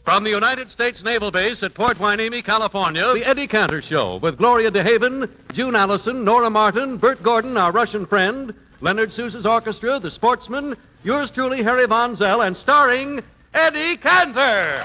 From the United States Naval Base at Port Hueneme, California, the Eddie Cantor Show with Gloria DeHaven, June Allison, Nora Martin, Bert Gordon, our Russian friend, Leonard Sousa's orchestra, The Sportsman, yours truly, Harry Von Zell, and starring Eddie Cantor.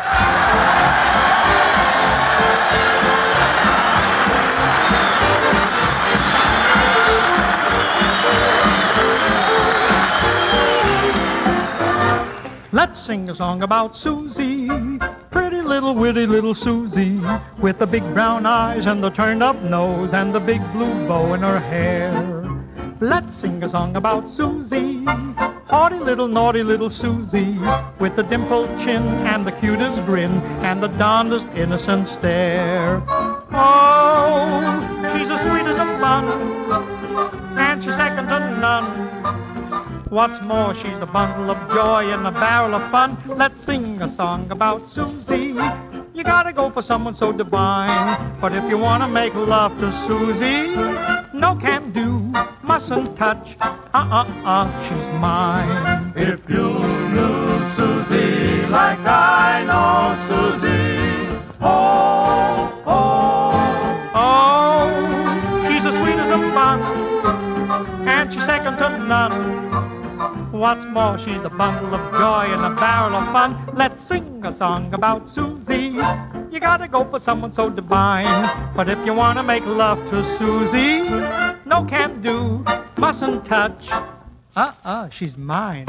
Let's sing a song about Susie, pretty little witty little Susie, with the big brown eyes and the turned-up nose and the big blue bow in her hair. Let's sing a song about Susie, haughty little naughty little Susie, with the dimpled chin and the cutest grin and the darndest innocent stare. Oh, she's as sweet as a bun, and she's second to none. What's more, she's a bundle of joy and a barrel of fun. Let's sing a song about Susie. You gotta go for someone so divine. But if you wanna make love to Susie, no can do, mustn't touch. She's mine. If you knew Susie like I know Susie, oh, she's as sweet as a bun, and she's second to none. What's more, she's a bundle of joy and a barrel of fun. Let's sing a song about Susie. You gotta go for someone so divine. But if you wanna make love to Susie, no can do, mustn't touch. She's mine.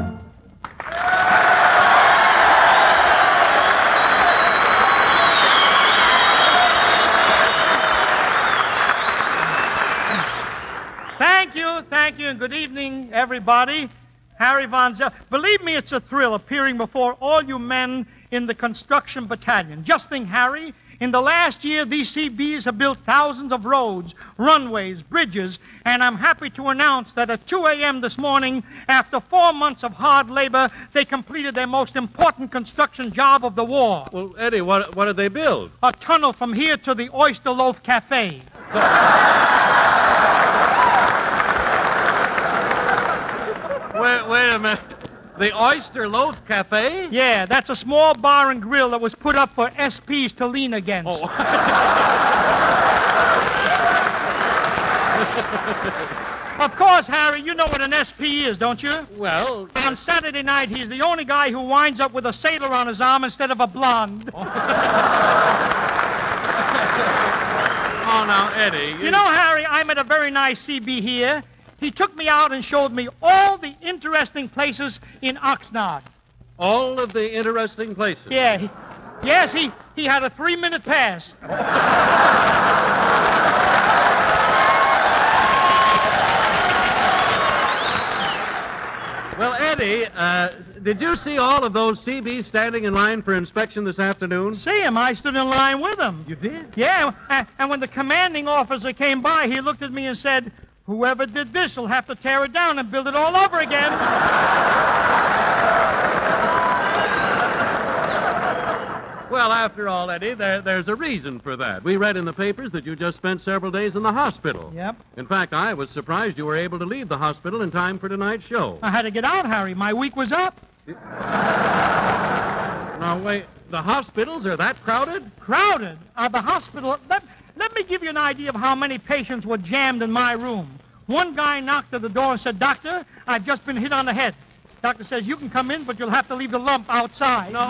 Thank you, and good evening, everybody. Harry Von Zell. Believe me, it's a thrill appearing before all you men in the construction battalion. Just think, Harry, in the last year, these CBs have built thousands of roads, runways, bridges, and I'm happy to announce that at 2 a.m. this morning, after 4 months of hard labor, they completed their most important construction job of the war. Well, Eddie, what did they build? A tunnel from here to the Oyster Loaf Cafe. Wait a minute. The Oyster Loaf Cafe? Yeah, that's a small bar and grill that was put up for SPs to lean against. Oh. Of course, Harry, you know what an SP is, don't you? Well... On Saturday night, he's the only guy who winds up with a sailor on his arm instead of a blonde. Oh, now, Eddie... You know, Harry, I met a very nice CB here. He took me out and showed me all the interesting places in Oxnard. All of the interesting places? Yeah. He had a 3-minute pass. Well, Eddie, did you see all of those CBs standing in line for inspection this afternoon? See him. I stood in line with him. You did? Yeah, and when the commanding officer came by, he looked at me and said, "Whoever did this will have to tear it down and build it all over again." Well, after all, Eddie, there's a reason for that. We read in the papers that you just spent several days in the hospital. Yep. In fact, I was surprised you were able to leave the hospital in time for tonight's show. I had to get out, Harry. My week was up. Now, wait, the hospitals are that crowded? Crowded? The hospital... Let me give you an idea of how many patients were jammed in my room. One guy knocked at the door and said, "Doctor, I've just been hit on the head." Doctor says, "You can come in, but you'll have to leave the lump outside." No.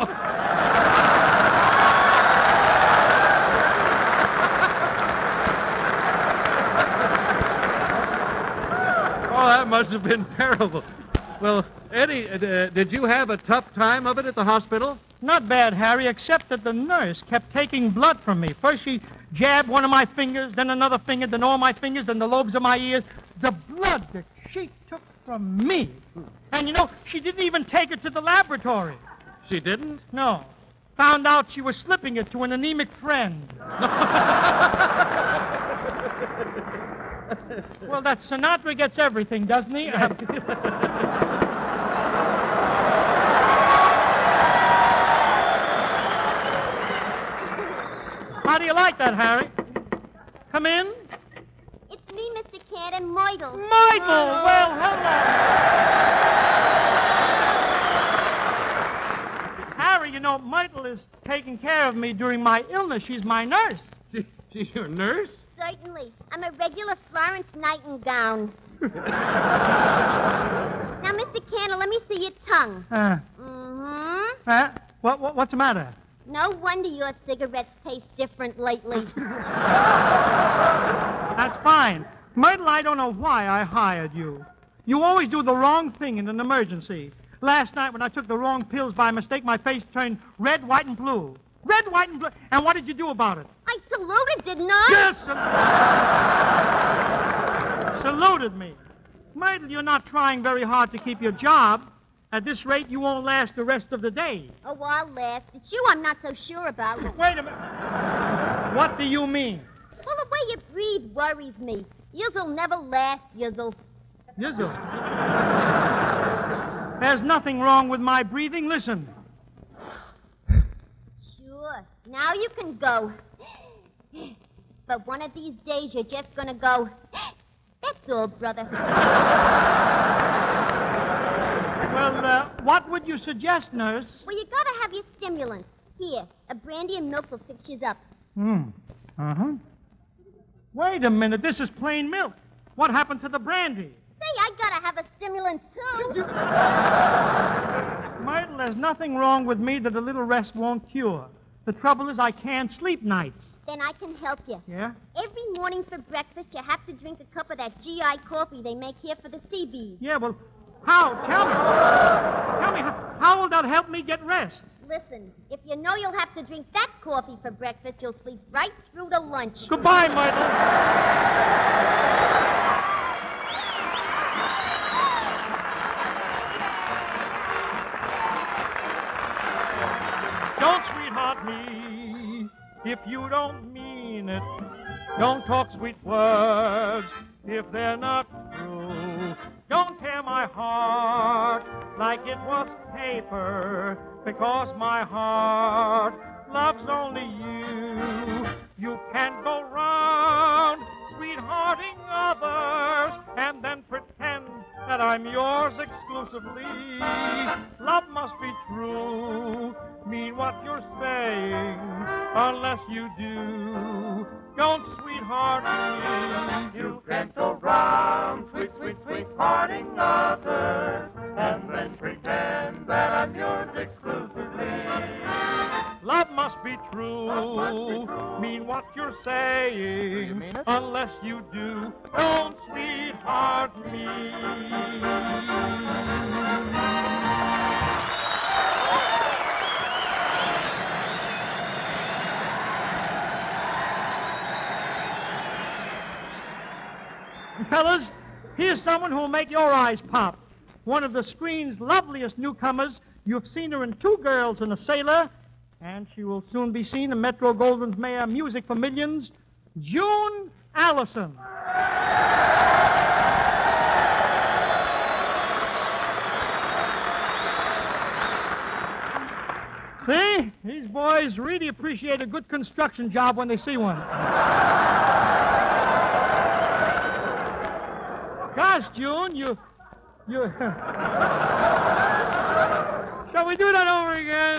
Oh, that must have been terrible. Well, Eddie, did you have a tough time of it at the hospital? Not bad, Harry, except that the nurse kept taking blood from me. First she jabbed one of my fingers, then another finger, then all my fingers, then the lobes of my ears. The blood that she took from me. And, you know, she didn't even take it to the laboratory. She didn't? No. Found out she was slipping it to an anemic friend. Well, that Sinatra gets everything, doesn't he? How do you like that, Harry? Come in. It's me, Mr. Cantor, Myrtle. Myrtle! Well, hello. Harry, you know, Myrtle is taking care of me during my illness. She's my nurse. She's your nurse? Certainly. I'm a regular Florence Nightingale. Now, Mr. Candle, let me see your tongue. What's the matter? No wonder your cigarettes taste different lately. That's fine. Myrtle, I don't know why I hired you. You always do the wrong thing in an emergency. Last night when I took the wrong pills by mistake, my face turned red, white, and blue. Red, white, and blue. And what did you do about it? I saluted, didn't I? Yes! Saluted me. Myrtle, you're not trying very hard to keep your job. At this rate, you won't last the rest of the day. Oh, I'll last. It's you I'm not so sure about. Wait a minute. What do you mean? Well, the way you breathe worries me. You'll never last, Yizzle. Yizzle? There's nothing wrong with my breathing. Listen. Sure. Now you can go. But one of these days, you're just gonna go. That's all, brother. Well, what would you suggest, nurse? Well, you gotta have your stimulants. Here, a brandy and milk will fix you up. Wait a minute. This is plain milk. What happened to the brandy? Say, I gotta have a stimulant, too. Myrtle, there's nothing wrong with me that a little rest won't cure. The trouble is I can't sleep nights. Then I can help you. Yeah? Every morning for breakfast, you have to drink a cup of that GI coffee they make here for the sea bees. Yeah, well, how? Tell me, how will that help me get rest? Listen, if you know you'll have to drink that coffee for breakfast, you'll sleep right through to lunch. Goodbye, Myrtle. Don't sweetheart me if you don't mean it. Don't talk sweet words if they're not true. Don't tear my heart like it was paper, because my heart loves only you. You can't go round sweethearting others and then pretend that I'm yours exclusively. Love must be true, mean what you're saying, unless you do. Don't sweetheart me. You can't go round sweethearting others and then pretend that I'm yours exclusively. Love must be true, mean what you're saying, unless you do. Don't sweetheart me. Fellas, here's someone who will make your eyes pop. One of the screen's loveliest newcomers. You've seen her in Two Girls and a Sailor, and she will soon be seen in Metro-Goldwyn-Mayer Music for Millions, June Allison. See? These boys really appreciate a good construction job when they see one. Gosh, June, you... Shall we do that over again?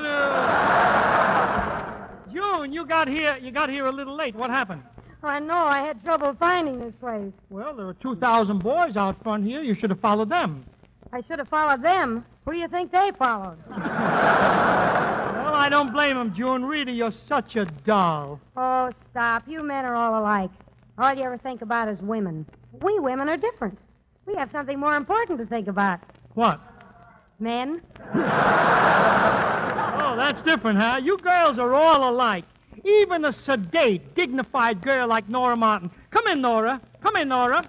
June, you got here a little late. What happened? I know. I had trouble finding this place. Well, there were 2,000 boys out front here. You should have followed them. I should have followed them. Who do you think they followed? Well, I don't blame them, June. Really, you're such a doll. Oh, stop. You men are all alike. All you ever think about is women. We women are different. We have something more important to think about. What? Men. Oh, that's different, huh? You girls are all alike. Even a sedate, dignified girl like Nora Martin. Come in, Nora. Come in, Nora.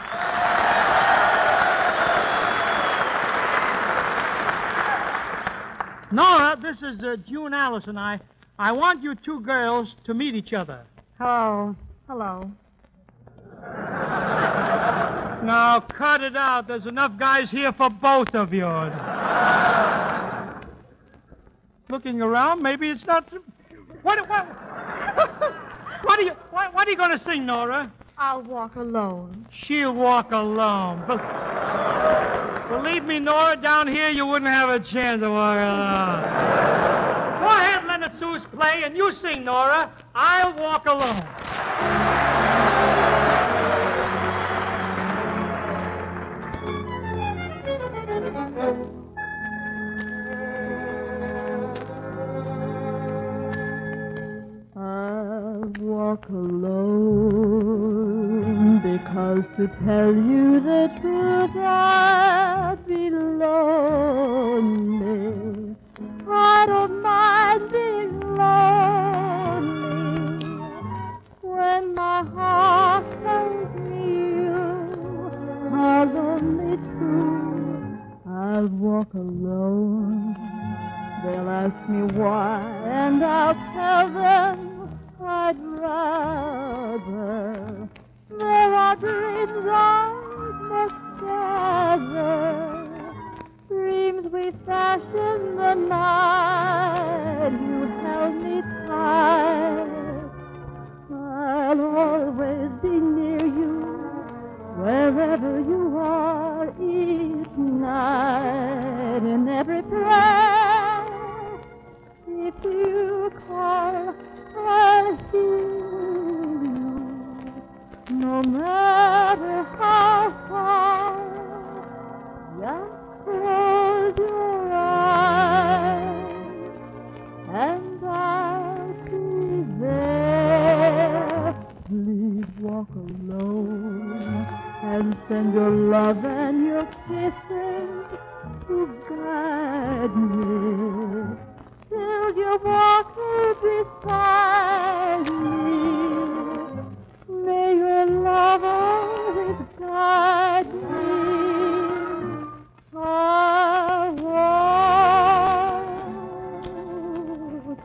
Nora, this is June Allison. I want you two girls to meet each other. Oh, hello. Now, cut it out. There's enough guys here for both of you. Looking around, maybe it's not... What are you going to sing, Nora? I'll walk alone. She'll walk alone. Believe me, Nora, down here you wouldn't have a chance to walk alone. Go play, and you sing, Nora. I'll walk alone. I'll walk alone because to tell you the truth I'd be lonely. I don't mind being lonely when my heart tells me you are lonely too. I'll walk alone. They'll ask me why, and I'll tell them I'd rather. There are dreams I must gather, dreams we fashioned the night you held me tight. I'll always be near you, wherever you are, each night, in every prayer. If you call, I'll hear you, no matter how far. Just close your eyes, and I'll be there. Please walk alone, and send your love and your kisses to guide me. Till you walk beside me, may your love always guide me. I'll walk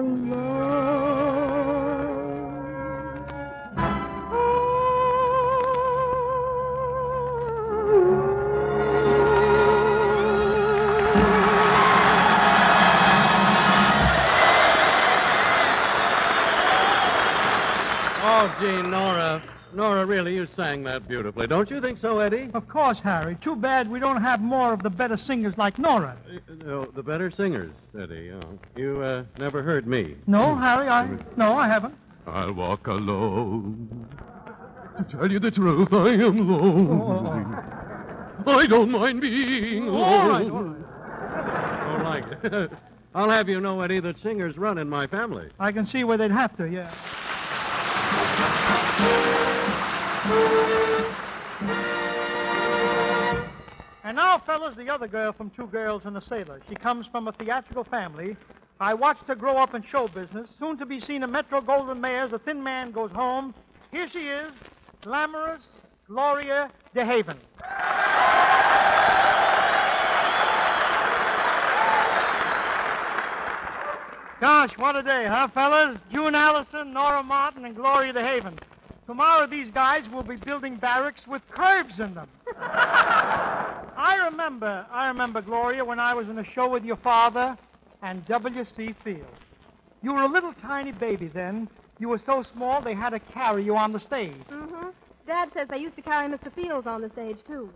Oh, gee, Nora. Nora, really, you sang that beautifully. Don't you think so, Eddie? Of course, Harry. Too bad we don't have more of the better singers like Nora. The better singers, Eddie. Oh. You never heard me. No, Harry, No, I haven't. I'll walk alone. To tell you the truth, I am lonely. I don't mind being lonely. All right. Don't like it. I'll have you know, Eddie, that singers run in my family. I can see where they'd have to, yeah. And now, fellas, the other girl from Two Girls and a Sailor. She comes from a theatrical family. I watched her grow up in show business. Soon to be seen in Metro Golden Mares, A Thin Man Goes Home. Here she is, glamorous Gloria DeHaven. Gosh, what a day, huh, fellas? June Allison, Nora Martin, and Gloria DeHaven. Tomorrow these guys will be building barracks with curves in them. I remember, Gloria, when I was in a show with your father and W.C. Fields. You were a little tiny baby then. You were so small they had to carry you on the stage. Mm-hmm. Dad says they used to carry Mr. Fields on the stage, too.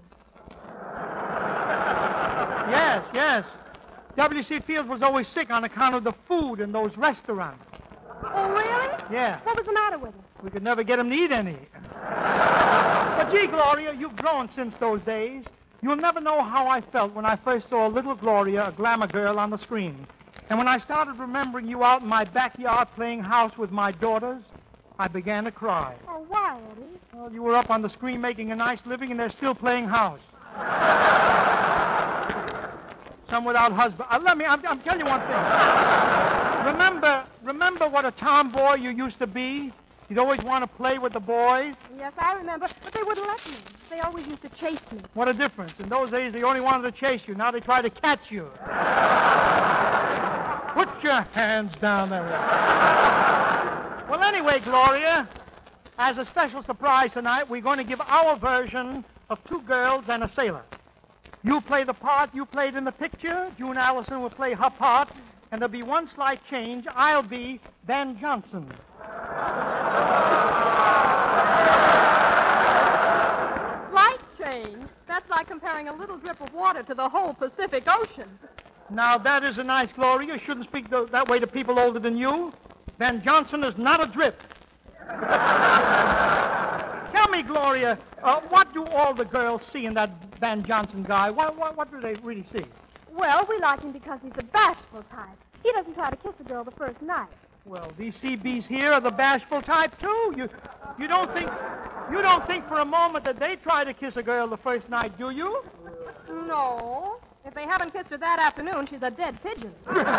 Yes. W.C. Fields was always sick on account of the food in those restaurants. Oh, really? Yeah. What was the matter with him? We could never get him to eat any. But gee, Gloria, you've grown since those days. You'll never know how I felt when I first saw little Gloria, a glamour girl, on the screen. And when I started remembering you out in my backyard playing house with my daughters, I began to cry. Oh, why, Eddie? Well, you were up on the screen making a nice living, and they're still playing house. Some without husband. I'm telling you one thing. Remember what a tomboy you used to be? You'd always want to play with the boys. Yes, I remember, but they wouldn't let me. They always used to chase me. What a difference. In those days, they only wanted to chase you. Now they try to catch you. Put your hands down there. Well, anyway, Gloria, as a special surprise tonight, we're going to give our version of Two Girls and a Sailor. You play the part you played in the picture. June Allison will play her part. And there'll be one slight change. I'll be Ben Johnson. Slight change? That's like comparing a little drip of water to the whole Pacific Ocean. Now, that isn't nice, Gloria. You shouldn't speak that way to people older than you. Van Johnson is not a drip. Tell me, Gloria, what do all the girls see in that Van Johnson guy? What do they really see? Well, we like him because he's a bashful type. He doesn't try to kiss a girl the first night. Well, these CBs here are the bashful type, too. You don't think for a moment that they try to kiss a girl the first night, do you? No. If they haven't kissed her that afternoon, she's a dead pigeon.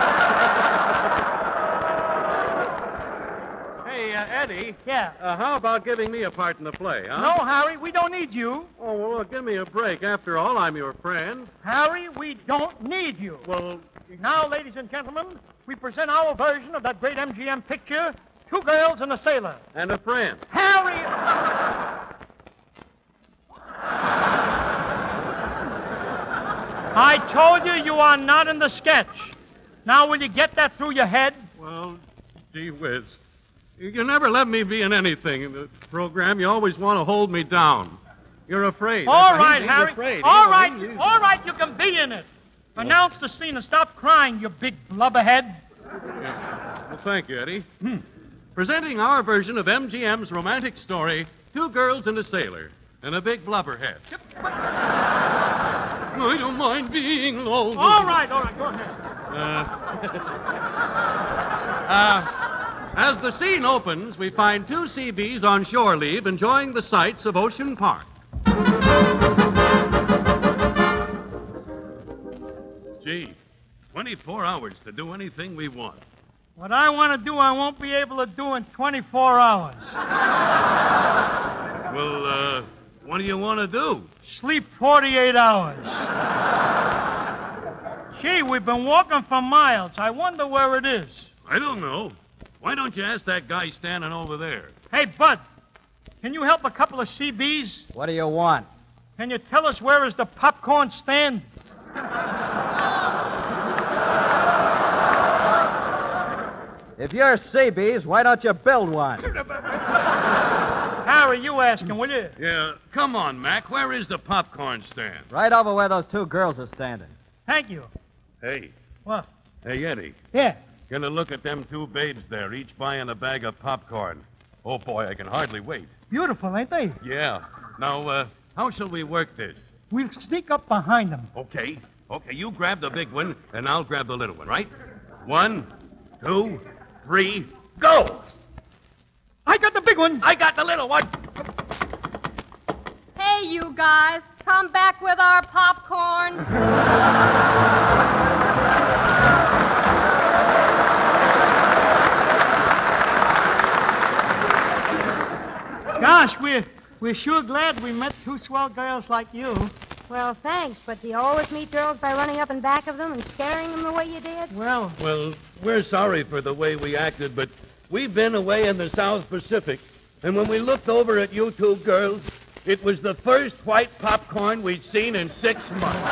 Hey, Eddie. Yeah. How about giving me a part in the play, huh? No, Harry, we don't need you. Oh, well, look, give me a break. After all, I'm your friend. Harry, we don't need you. Well, now, ladies and gentlemen, we present our version of that great MGM picture, Two Girls and a Sailor. and a friend. Harry! I told you are not in the sketch. Now, will you get that through your head? Well, gee whiz. You never let me be in anything in the program. You always want to hold me down. You're afraid. All He's right, Harry. Afraid. All right, you can be in it. Announce the scene and stop crying, you big blubberhead. Yeah. Well, thank you, Eddie. Presenting our version of MGM's romantic story, Two Girls and a Sailor, and a big blubberhead. I don't mind being lonely. All right, go ahead. As the scene opens, we find two CBs on shore leave enjoying the sights of Ocean Park. Gee, 24 hours to do anything we want. What I want to do, I won't be able to do in 24 hours. Well, what do you want to do? Sleep 48 hours. Gee, we've been walking for miles. I wonder where it is. I don't know. Why don't you ask that guy standing over there? Hey, Bud, can you help a couple of CBs? What do you want? Can you tell us where is the popcorn stand? If you're CBs, why don't you build one? Harry, you ask him, will you? Yeah, come on, Mac. Where is the popcorn stand? Right over where those two girls are standing. Thank you. Hey. What? Hey, Eddie. Yeah. Gonna look at them two babes there, each buying a bag of popcorn. Oh, boy, I can hardly wait. Beautiful, ain't they? Yeah. Now, how shall we work this? We'll sneak up behind them. Okay, you grab the big one, and I'll grab the little one, right? 1, 2, 3, go! I got the big one. I got the little one. Hey, you guys, come back with our popcorn. Gosh, we're sure glad we met two swell girls like you. Well, thanks, but do you always meet girls by running up in back of them and scaring them the way you did? Well, We're sorry for the way we acted, but we've been away in the South Pacific, and when we looked over at you two girls, it was the first white popcorn we'd seen in 6 months.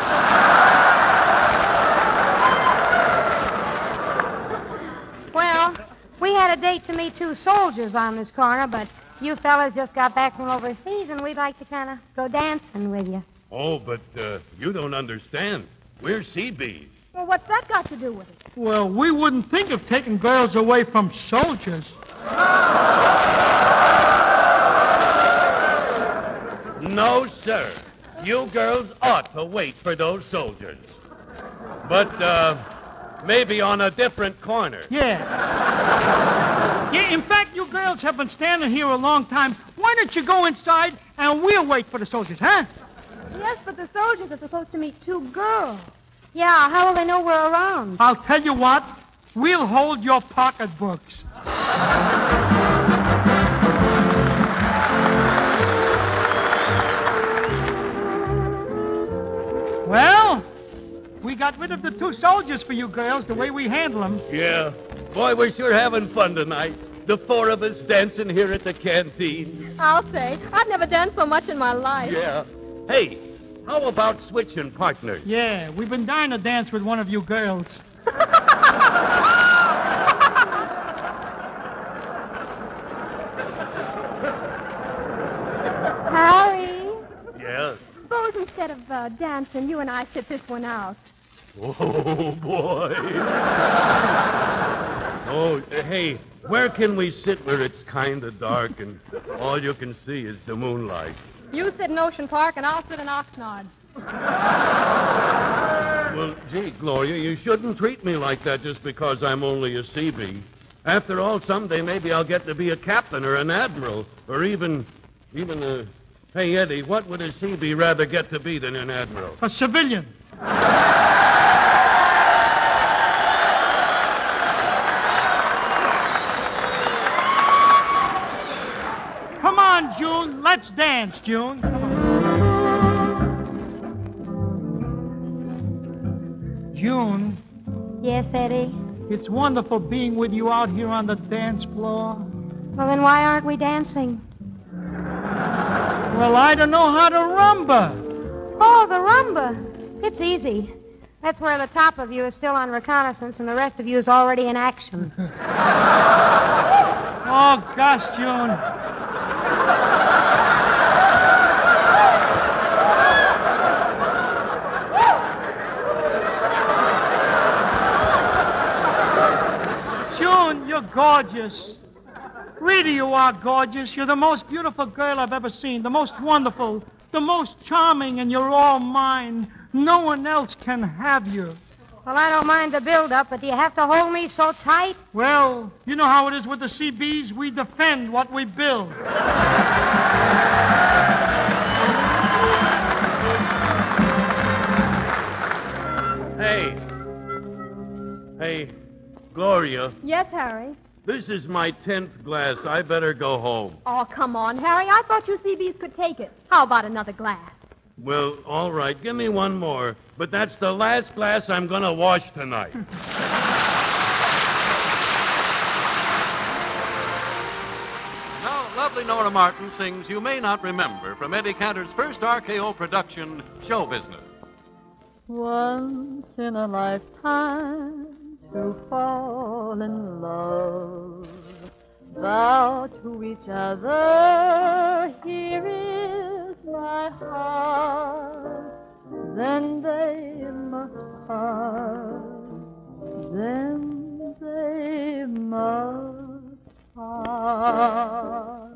Well, we had a date to meet two soldiers on this corner, but you fellas just got back from overseas, and we'd like to kind of go dancing with you. Oh, but you don't understand. We're CBs. Well, what's that got to do with it? well, we wouldn't think of taking girls away from soldiers. No, sir. You girls ought to wait for those soldiers. But, maybe on a different corner. Yeah. Yeah, in fact, you girls have been standing here a long time. Why don't you go inside and we'll wait for the soldiers, huh? Yes, but the soldiers are supposed to meet two girls. Yeah, how will they know we're around? I'll tell you what. We'll hold your pocketbooks. Well, we got rid of the two soldiers for you girls the way we handle them. Yeah. Boy, we're sure having fun tonight. The four of us dancing here at the canteen. I'll say, I've never danced so much in my life. Yeah. Hey, how about switching partners? Yeah, we've been dying to dance with one of you girls. Harry, Yeah. suppose instead of dancing, you and I sit this one out. Oh, boy. Oh, hey, where can we sit where it's kind of dark and all you can see is the moonlight? You sit in Ocean Park, and I'll sit in Oxnard. Well, gee, Gloria, you shouldn't treat me like that just because I'm only a CB. After all, someday maybe I'll get to be a captain or an admiral or even a... Hey, Eddie, what would a CB rather get to be than an admiral? A civilian. Come on, June. Let's dance, June. Come on. June, Yes, Eddie? it's wonderful being with you out here on the dance floor. Well, then why aren't we dancing? Well, I don't know how to rumba. Oh, the rumba. It's easy. That's where the top of you is still on reconnaissance and the rest of you is already in action. Oh, gosh, June. June, you're gorgeous. Really, you are gorgeous. You're the most beautiful girl I've ever seen, the most wonderful, the most charming, and you're all mine. No one else can have you. Well, I don't mind the build-up, but do you have to hold me so tight? Well, you know how it is with the CBs. We defend what we build. Hey, Gloria, Yes, Harry. this is my 10th glass. I better go home. Oh, come on, Harry. I thought you CBs could take it. How about another glass? Well, all right, give me one more. But that's the last glass I'm going to wash tonight. Now, lovely Nora Martin sings You May Not Remember from Eddie Cantor's first RKO production, Show Business. Once in a lifetime to fall in love, vow to each other, here is my heart. Then they must part, then they must part.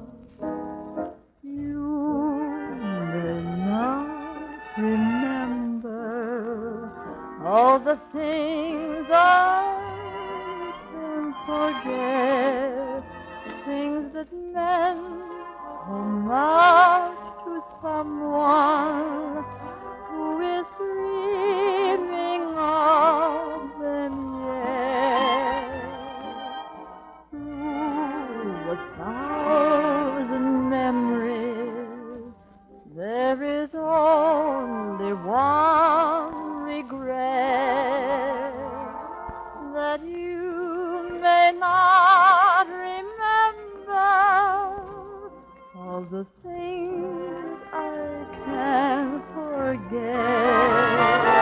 You may not remember all the things I can forget, things that meant so much to someone who is dreaming of them yet. Through 1,000 memories, there is only one regret, that you may not remember all the things I can't forget.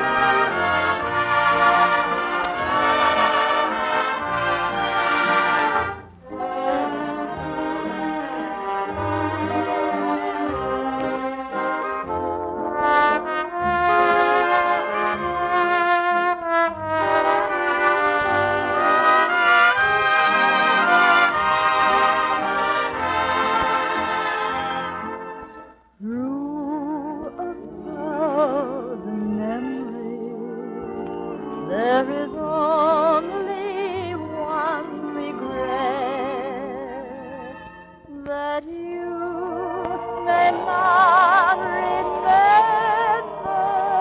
Through 1,000 memories, there is only one regret, that you may not remember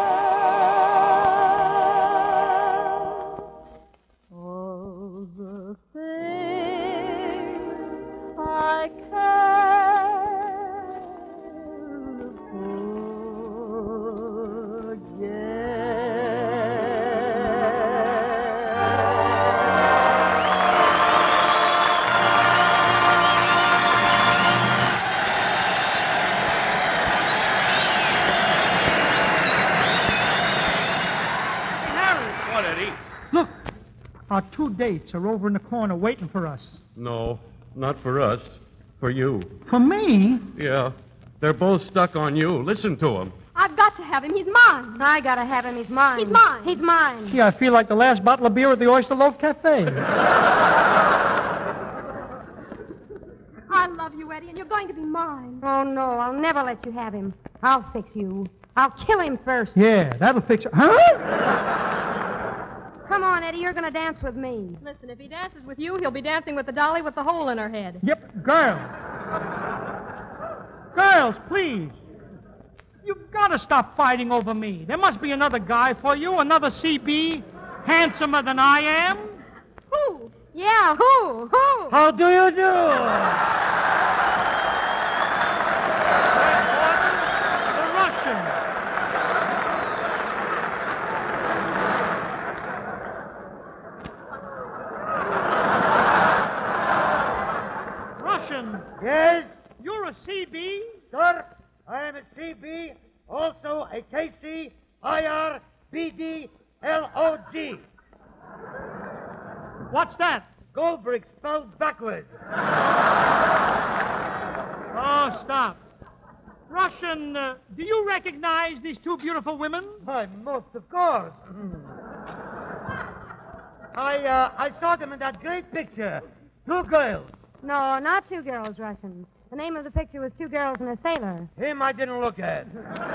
all the things I can't What, Eddie? Look, our two dates are over in the corner waiting for us. No, not for us. For you. For me? Yeah. They're both stuck on you. Listen to them. I've got got to have him. He's mine. I gotta have him. He's mine. He's mine. He's mine. Gee, I feel like the last bottle of beer at the Oyster Loaf Cafe. I love you, Eddie, and you're going to be mine. Oh, no, I'll never let you have him. I'll fix you. I'll kill him first. Yeah, that'll fix it. Huh? Come on, Eddie, you're gonna dance with me. Listen, if he dances with you, he'll be dancing with the dolly with the hole in her head. Yep, girls. Girls, please. You've got to stop fighting over me. There must be another guy for you, another CB, handsomer than I am. Who? Yeah, who? Who? How do you do? The Russian. Russian. Yes, You're a CB? sir. I am a CB, also a KC, IR, BD, LOG. What's that? Goldberg spelled backwards. Oh, stop. Russian, do you recognize these two beautiful women? Why, most of course. I saw them in that great picture. Two girls. No, not two girls, Russian. The name of the picture was Two Girls and a Sailor. Him I didn't look at.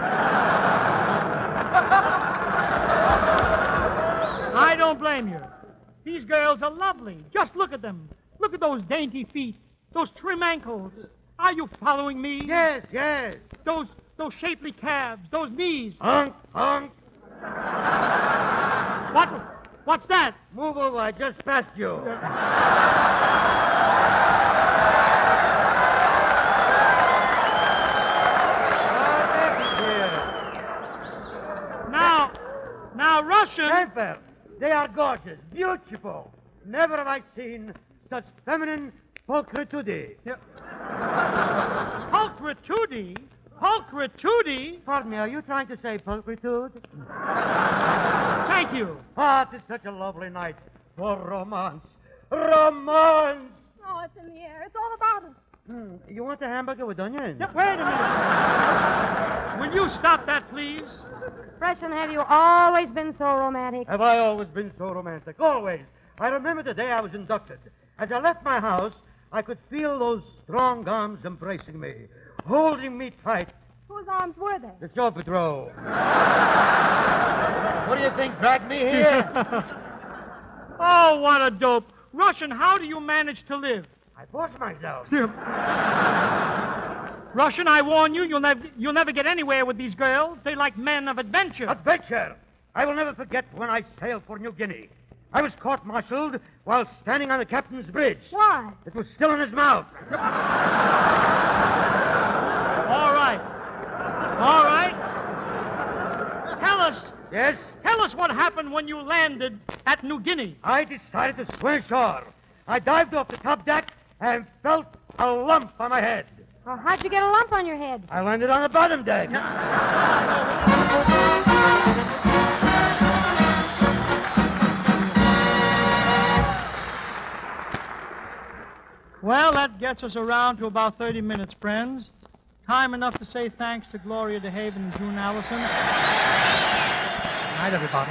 I don't blame you. These girls are lovely. Just look at them. Look at those dainty feet, those trim ankles. Are you following me? Yes, yes. Those shapely calves, those knees. Honk, honk. What's that? Move over, I just passed you. Now, Russian. Temper. They are gorgeous, beautiful. Never have I seen such feminine pulchritude. Pulchritude? Pulchritude? Pardon me, are you trying to say pulchritude? Thank you. Ah, it is such a lovely night for romance. Romance! Oh, it's in the air. It's all about us. You want a hamburger with onions? Yeah, wait a minute. Will you stop that, please? Russian, have you always been so romantic? Have I always been so romantic? Always. I remember the day I was inducted. As I left my house, I could feel those strong arms embracing me, holding me tight. Whose arms were they? The show patrol. What do you think dragged me here? Oh, what a dope. Russian, how do you manage to live? I forced myself. Russian, I warn you, you'll never get anywhere with these girls. They like men of adventure. Adventure! I will never forget when I sailed for New Guinea. I was court-martialed while standing on the captain's bridge. Why? It was still in his mouth. All right. All right. Tell us. Yes? Tell us what happened when you landed at New Guinea. I decided to swim ashore. I dived off the top deck and felt a lump on my head. Well, how'd you get a lump on your head? I landed on the bottom deck. Well, that gets us around to about 30 minutes, friends. Time enough to say thanks to Gloria DeHaven and June Allison. Good night, everybody.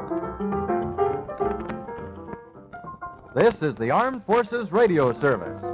This is the Armed Forces Radio Service.